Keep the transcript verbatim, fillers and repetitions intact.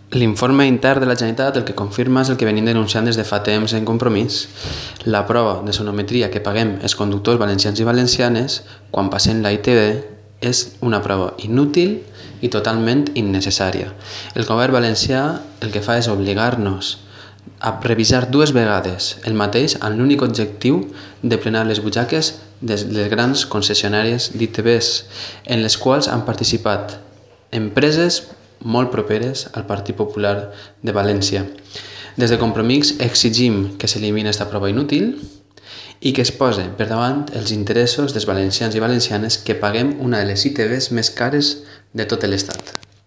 L'informe intern de la Generalitat el que confirma és el que venim denunciant des de fa temps en Compromís. La prova de sonometria que paguem els conductors valencians i valencianes quan passem la I T V és una prova inútil i totalment innecessària. El govern valencià el que fa és obligar-nos a revisar dues vegades el mateix amb l'únic objectiu de plenar les butxaques de les grans concessionàries d'I T Vs, en les quals han participat empreses molt properes al Partit Popular de València. Des de Compromís exigim que s'elimini aquesta prova inútil i que es posi per davant els interessos dels valencians i valencianes que paguem una de les I T Vs més cares de tot l'Estat.